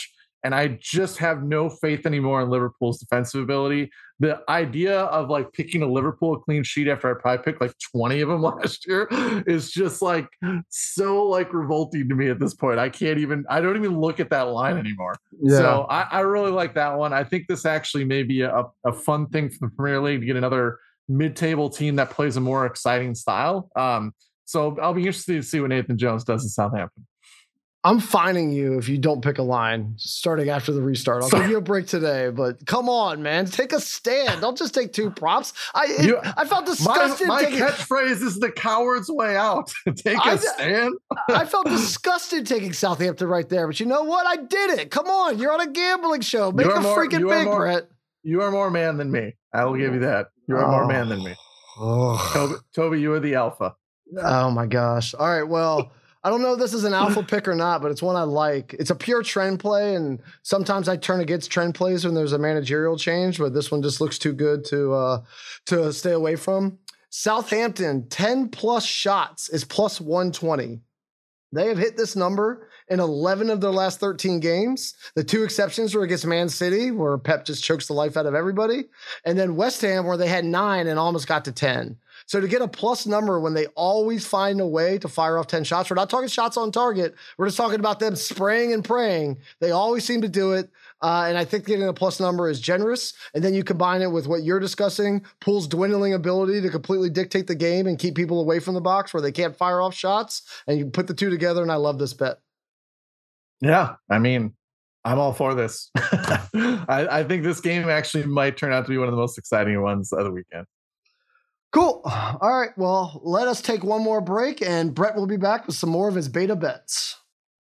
and I just have no faith anymore in Liverpool's defensive ability. The idea of like picking a Liverpool clean sheet after I probably picked like twenty of them last year is just like so like revolting to me at this point. I can't even, I don't even look at that line anymore. Yeah. So I, I really like that one. I think this actually may be a, a fun thing for the Premier League to get another mid-table team that plays a more exciting style. Um, so I'll be interested to see what Nathan Jones does in Southampton. I'm fining you if you don't pick a line starting after the restart. I'll give you a break today, but come on, man, take a stand. Don't just take two props. I it, you, I felt disgusted. My, my taking, catchphrase is the coward's way out. Take I, a stand. I felt disgusted taking Southampton right there, but you know what? I did it. Come on, you're on a gambling show. Make a more, freaking big, more, Brett. You are more man than me. I will give you that. You are oh. more man than me. Oh. Toby, Toby, you are the alpha. Oh my gosh. All right. Well, I don't know if this is an alpha pick or not, but it's one I like. It's a pure trend play, and sometimes I turn against trend plays when there's a managerial change, but this one just looks too good to uh, to stay away from. Southampton, ten plus shots is plus one twenty. They have hit this number in eleven of their last thirteen games. The two exceptions were against Man City, where Pep just chokes the life out of everybody, and then West Ham, where they had nine and almost got to ten. So to get a plus number when they always find a way to fire off ten shots, we're not talking shots on target. We're just talking about them spraying and praying. They always seem to do it. Uh, and I think getting a plus number is generous. And then you combine it with what you're discussing, Pool's dwindling ability to completely dictate the game and keep people away from the box where they can't fire off shots. And you put the two together, and I love this bet. Yeah, I mean, I'm all for this. I, I think this game actually might turn out to be one of the most exciting ones of the weekend. Cool. All right. Well, let us take one more break, and Brett will be back with some more of his beta bets.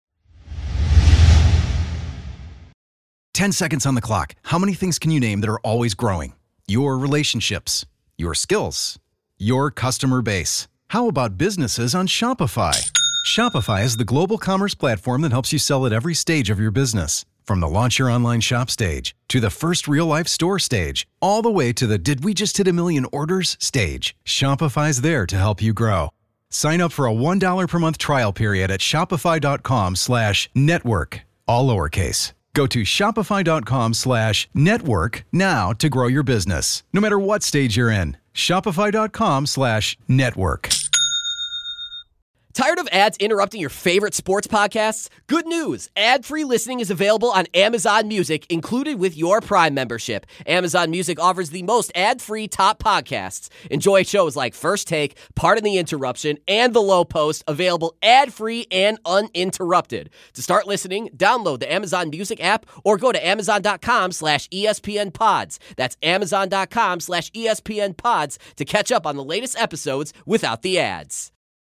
ten seconds on the clock. How many things can you name that are always growing? Your relationships, your skills, your customer base. How about businesses on Shopify? Shopify is the global commerce platform that helps you sell at every stage of your business. From the launch your online shop stage, to the first real-life store stage, all the way to the did we just hit a million orders stage, Shopify's there to help you grow. Sign up for a one dollar per month trial period at shopify.com slash network, all lowercase. Go to shopify.com slash network now to grow your business, no matter what stage you're in. Shopify.com slash network. Tired of ads interrupting your favorite sports podcasts? Good news! Ad-free listening is available on Amazon Music, included with your Prime membership. Amazon Music offers the most ad-free top podcasts. Enjoy shows like First Take, Pardon the Interruption, and The Low Post, available ad-free and uninterrupted. To start listening, download the Amazon Music app or go to amazon.com slash ESPN pods. That's amazon.com slash ESPN pods to catch up on the latest episodes without the ads.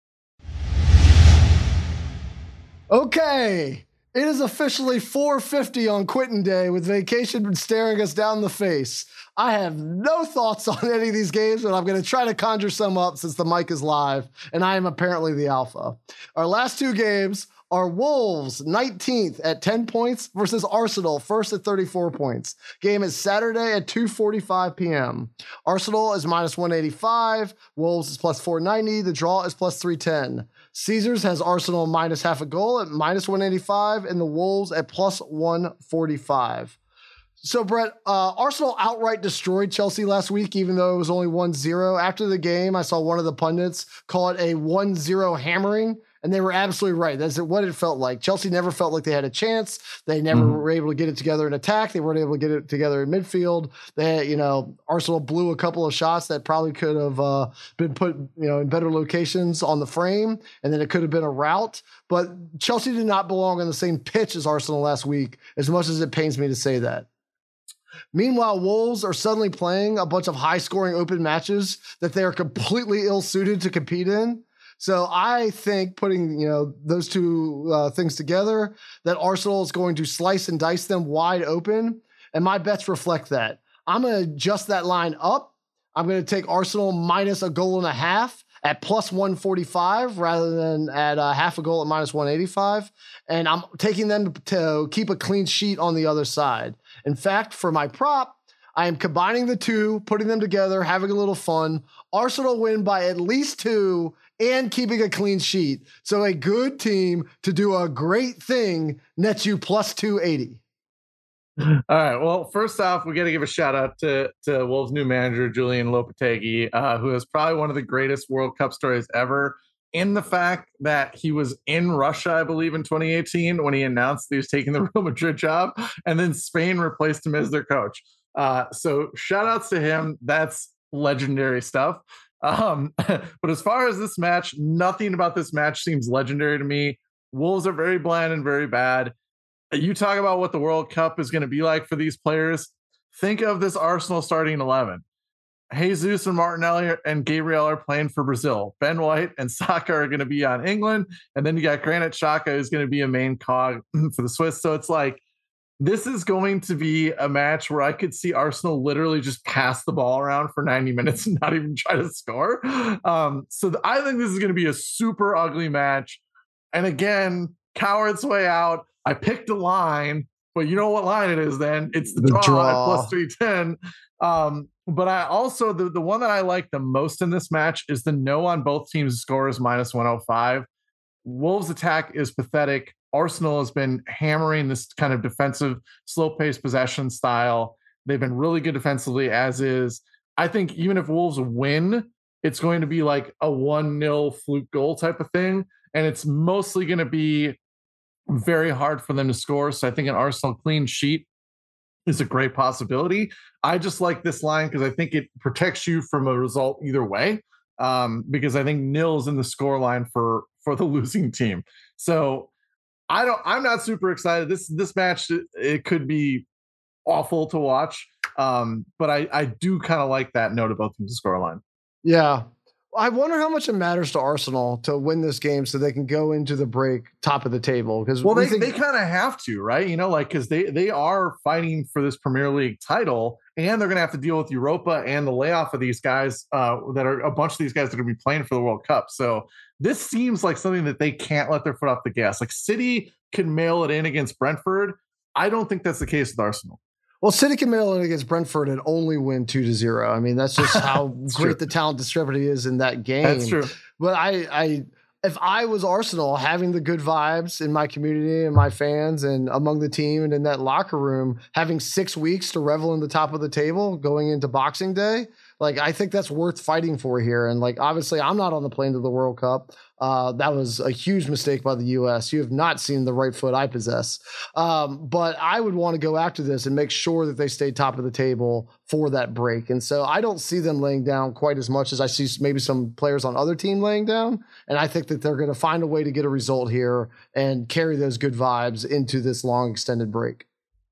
Okay, it is officially four fifty on Quitting Day with vacation staring us down the face. I have no thoughts on any of these games, but I'm going to try to conjure some up since the mic is live, and I am apparently the alpha. Our last two games are Wolves, nineteenth at ten points versus Arsenal, first at thirty-four points. Game is Saturday at two forty-five p.m. Arsenal is minus one eighty-five. Wolves is plus four ninety. The draw is plus three ten. Caesars has Arsenal minus half a goal at minus one eighty-five and the Wolves at plus one forty-five. So, Brett, uh, Arsenal outright destroyed Chelsea last week, even though it was only one zero. After the game, I saw one of the pundits call it a one zero hammering, and they were absolutely right. That's what it felt like. Chelsea never felt like they had a chance. They never mm-hmm. were able to get it together in attack. They weren't able to get it together in midfield. They, you know, Arsenal blew a couple of shots that probably could have uh, been put, you know, in better locations on the frame, and then it could have been a rout. But Chelsea did not belong on the same pitch as Arsenal last week, as much as it pains me to say that. Meanwhile, Wolves are suddenly playing a bunch of high-scoring open matches that they are completely ill-suited to compete in. So I think putting, you know, those two uh, things together, that Arsenal is going to slice and dice them wide open, and my bets reflect that. I'm going to adjust that line up. I'm going to take Arsenal minus a goal and a half at plus one forty-five rather than at uh, half a goal at minus one eighty-five, and I'm taking them to keep a clean sheet on the other side. In fact, for my prop, I am combining the two, putting them together, having a little fun. Arsenal win by at least two and keeping a clean sheet. So a good team to do a great thing nets you plus two eighty. All right. Well, first off, we got to give a shout out to, to Wolves' new manager, Julian Lopetegui, uh, who is probably one of the greatest World Cup stories ever, in the fact that he was in Russia, I believe, in twenty eighteen when he announced he was taking the Real Madrid job, and then Spain replaced him as their coach. Uh, so shout outs to him. That's legendary stuff. Um, but as far as this match, nothing about this match seems legendary to me. Wolves are very bland and very bad. You talk about what the World Cup is going to be like for these players. Think of this Arsenal starting eleven. Jesus and Martinelli and Gabriel are playing for Brazil. Ben White and Saka are going to be on England. And then you got Granit Xhaka, who's going to be a main cog for the Swiss. So it's like, this is going to be a match where I could see Arsenal literally just pass the ball around for ninety minutes and not even try to score. Um, so th- I think this is going to be a super ugly match. And again, coward's way out. I picked a line, but you know what line it is then? It's the, the draw, draw at plus three ten. Um, but I also, the, the one that I like the most in this match is the no on both teams scores minus one oh five. Wolves' attack is pathetic. Arsenal has been hammering this kind of defensive, slow-paced possession style. They've been really good defensively, as is. I think even if Wolves win, it's going to be like a one nil fluke goal type of thing. And it's mostly going to be very hard for them to score. So I think an Arsenal clean sheet is a great possibility. I just like this line because I think it protects you from a result either way. Um, because I think nil is in the score line for, for the losing team. So I don't, I'm not super excited. This, this match, it could be awful to watch. Um, but I, I do kind of like that note about the score line. Yeah. I wonder how much it matters to Arsenal to win this game so they can go into the break top of the table. Because well, we they, think- they kind of have to, right? You know, like, because they, they are fighting for this Premier League title, and they're going to have to deal with Europa and the layoff of these guys uh, that are a bunch of these guys that are going to be playing for the World Cup. So this seems like something that they can't let their foot off the gas. Like City can mail it in against Brentford. I don't think that's the case with Arsenal. Well, City can mail it against Brentford and only win two to zero. I mean, that's just how great true. the talent discrepancy is in that game. That's true. But I, I, if I was Arsenal, having the good vibes in my community and my fans and among the team and in that locker room, having six weeks to revel in the top of the table going into Boxing Day, like I think that's worth fighting for here. And like, obviously, I'm not on the plane to the World Cup. Uh, that was a huge mistake by the U S. You have not seen the right foot I possess. Um, but I would want to go after this and make sure that they stay top of the table for that break. And so I don't see them laying down quite as much as I see maybe some players on other team laying down. And I think that they're going to find a way to get a result here and carry those good vibes into this long extended break.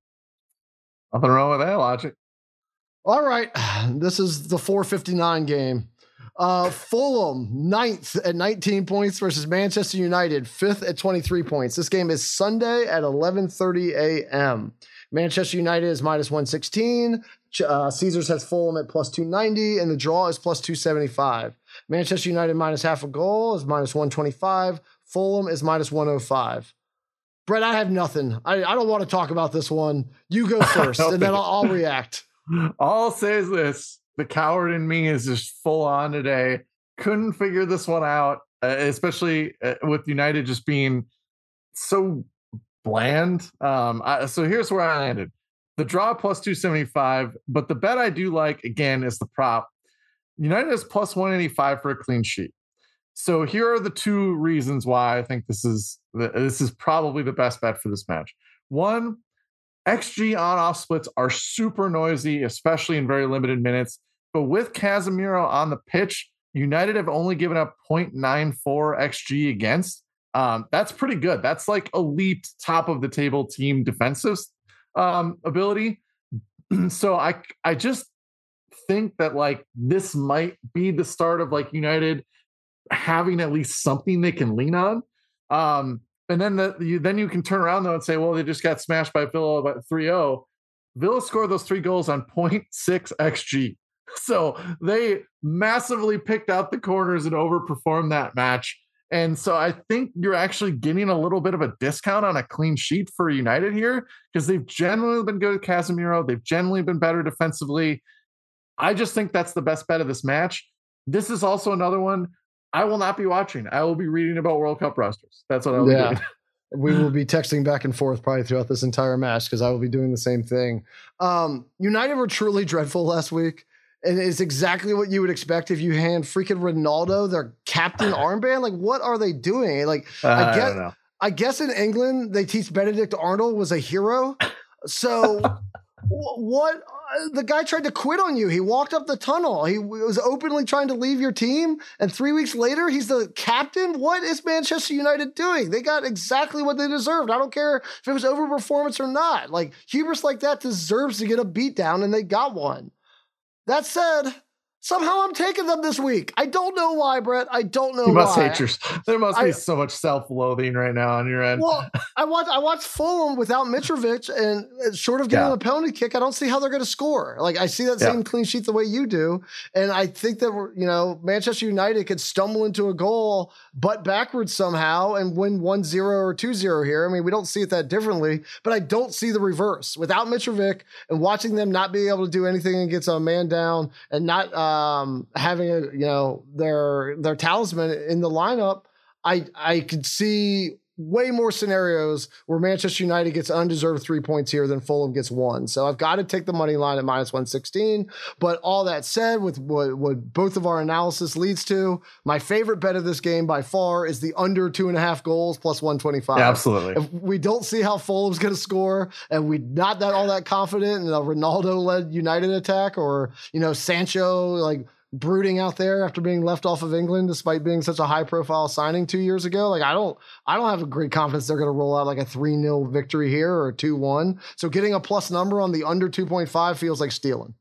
Nothing wrong with that logic. All right. This is the four fifty-nine game. Uh, Fulham, ninth at nineteen points versus Manchester United, fifth at twenty-three points. This game is Sunday at eleven thirty a.m. Manchester United is minus one sixteen. Uh, Caesars has Fulham at plus two ninety, and the draw is plus two seventy-five. Manchester United minus half a goal is minus one twenty-five. Fulham is minus one oh five. Brett, I have nothing. I, I don't want to talk about this one. You go first, and then I'll, I'll react. All I'll say is this. The coward in me is just full on today. Couldn't figure this one out, uh, especially uh, with United just being so bland. Um, I, so here's where I landed. The draw plus two seventy-five, but the bet I do like, again, is the prop. United is plus one eighty-five for a clean sheet. So here are the two reasons why I think this is this is probably the best bet for this match. One, X G on-off splits are super noisy, especially in very limited minutes. But with Casemiro on the pitch, United have only given up zero point nine four X G against. Um, that's pretty good. That's like elite top-of-the-table team defensive um, ability. So I, I just think that like this might be the start of like United having at least something they can lean on. Um, And then the, you then you can turn around though and say, well, they just got smashed by Villa by three oh. Villa scored those three goals on zero point six X G. So they massively picked out the corners and overperformed that match. And so I think you're actually getting a little bit of a discount on a clean sheet for United here because they've generally been good at Casemiro. They've generally been better defensively. I just think that's the best bet of this match. This is also another one I will not be watching. I will be reading about World Cup rosters. That's what I will yeah. do. We will be texting back and forth probably throughout this entire match because I will be doing the same thing. Um, United were truly dreadful last week. And it's exactly what you would expect if you hand freaking Ronaldo their captain armband. Like, what are they doing? Like, uh, I I guess don't know. I guess in England they teach Benedict Arnold was a hero. So what? Uh, the guy tried to quit on you. He walked up the tunnel. He was openly trying to leave your team, and three weeks later he's the captain. What is Manchester United doing? They got exactly what they deserved. I don't care if it was overperformance or not. Like, hubris like that deserves to get a beat down, and they got one. That said, somehow I'm taking them this week. I don't know why, Brett. I don't know you must why. hate yourself. There must be I, so much self-loathing right now on your end. Well, I watched I watched Fulham without Mitrovic, and short of getting yeah. a penalty kick, I don't see how they're going to score. Like, I see that yeah. same clean sheet the way you do, and I think that we're, you know, Manchester United could stumble into a goal, butt backwards somehow, and win one zero or two zero here. I mean, we don't see it that differently, but I don't see the reverse. Without Mitrovic and watching them not be able to do anything against a man down and not um, having a, you know, their their talisman in the lineup, I I could see way more scenarios where Manchester United gets undeserved three points here than Fulham gets one. So I've got to take the money line at minus one sixteen. But all that said, with what, what both of our analysis leads to, my favorite bet of this game by far is the under two and a half goals plus one twenty-five. Yeah, absolutely. If we don't see how Fulham's going to score, and we're not that all that confident in a Ronaldo-led United attack, or, you know, Sancho like brooding out there after being left off of England despite being such a high profile signing two years ago. Like, I don't I don't have a great confidence they're going to roll out like a three nil victory here or two one. So getting a plus number on the under two point five feels like stealing.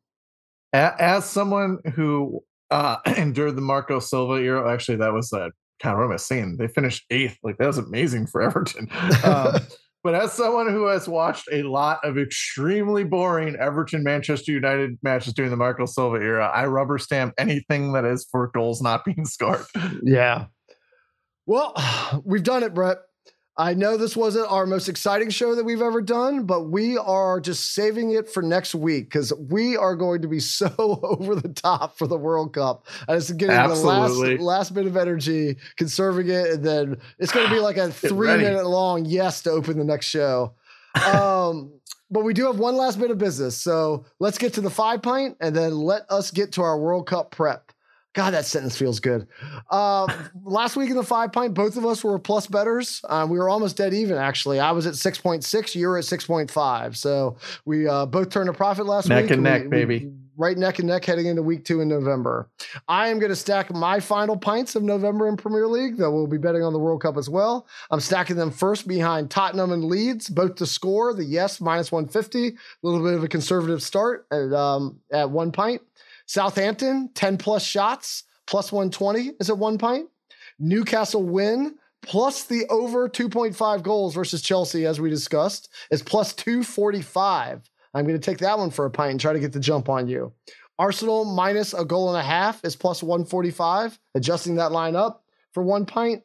As someone who uh, endured the Marco Silva era, actually that was uh, kind of what am I saying? They finished eighth. Like, that was amazing for Everton. Um, But as someone who has watched a lot of extremely boring Everton Manchester United matches during the Marco Silva era, I rubber stamp anything that is for goals not being scored. Yeah. Well, we've done it, Brett. I know this wasn't our most exciting show that we've ever done, but we are just saving it for next week because we are going to be so over the top for the World Cup. And it's getting Absolutely. the last, last bit of energy, conserving it, and then it's going to be like a three-minute long yes to open the next show. Um, but we do have one last bit of business, so let's get to the five pint, and then let us get to our World Cup prep. God, that sentence feels good. Uh, last week in the five pint, both of us were plus bettors. Um, we were almost dead even, actually. I was at six point six. You were at six point five. So we uh, both turned a profit last neck week. Neck and neck, we, baby. We, right neck and neck heading into week two in November. I am going to stack my final pints of November in Premier League, though we'll be betting on the World Cup as well. I'm stacking them first behind Tottenham and Leeds, both to score. The yes, minus one fifty. A little bit of a conservative start at, um, at one pint. Southampton, ten plus shots, plus one twenty is at one pint. Newcastle win, plus the over two point five goals versus Chelsea, as we discussed, is plus two forty-five. I'm going to take that one for a pint and try to get the jump on you. Arsenal minus a goal and a half is plus one forty-five, adjusting that line up for one pint.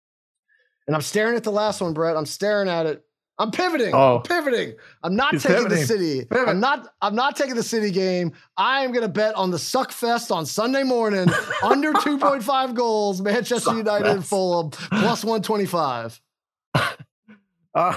And I'm staring at the last one, Brett. I'm staring at it. I'm pivoting. Oh. I'm pivoting. I'm not He's taking pivoting. the City. Pivot. I'm not. I'm not taking the City game. I am going to bet on the Suck Fest on Sunday morning under two point five goals. Manchester Suck United fest. and Fulham plus one twenty-five. Uh,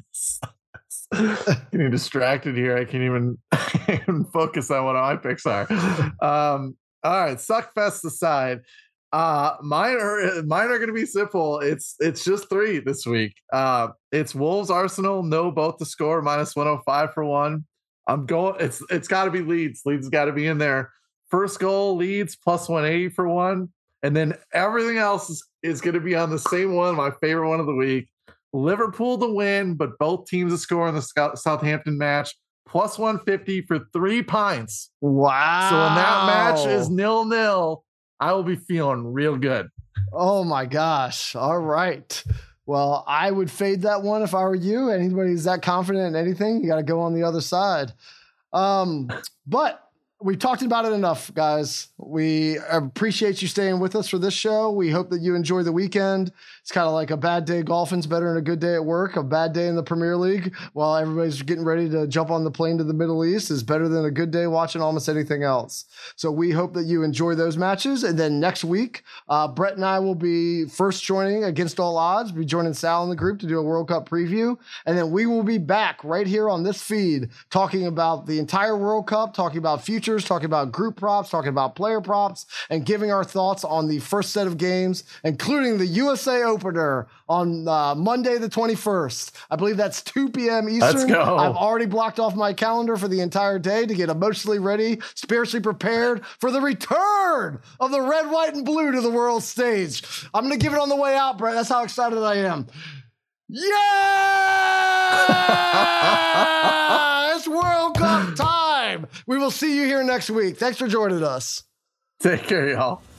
getting distracted here. I can't even, even focus on what my picks are. Um, all right, Suckfest aside. Uh, mine are mine are going to be simple. It's it's just three this week. Uh, it's Wolves, Arsenal, no both to score minus one oh five for one. I'm going. It's it's got to be Leeds. Leeds got to be in there. First goal, Leeds plus one eighty for one, and then everything else is, is going to be on the same one. My favorite one of the week: Liverpool to win, but both teams to score in the Southampton match plus one fifty for three pints. Wow! So when that match is nil nil. I will be feeling real good. Oh my gosh. All right. Well, I would fade that one if I were you. Anybody who's that confident in anything, you got to go on the other side. Um, but We've talked about it enough, guys. We appreciate you staying with us for this show. We hope that you enjoy the weekend. It's kind of like a bad day golfing's better than a good day at work. A bad day in the Premier League while everybody's getting ready to jump on the plane to the Middle East is better than a good day watching almost anything else. So we hope that you enjoy those matches. And then next week, uh, Brett and I will be first joining Against All Odds. We'll be joining Sal in the group to do a World Cup preview. And then we will be back right here on this feed talking about the entire World Cup, talking about futures, talking about group props, talking about player props, and giving our thoughts on the first set of games, including the U S A opener on uh, Monday the twenty-first. I believe that's two p.m. Eastern. Let's go. I've already blocked off my calendar for the entire day to get emotionally ready, spiritually prepared for the return of the red, white, and blue to the world stage. I'm going to give it on the way out, Brett. That's how excited I am. Yeah! It's World Cup time. We will see you here next week. Thanks for joining us. Take care, y'all.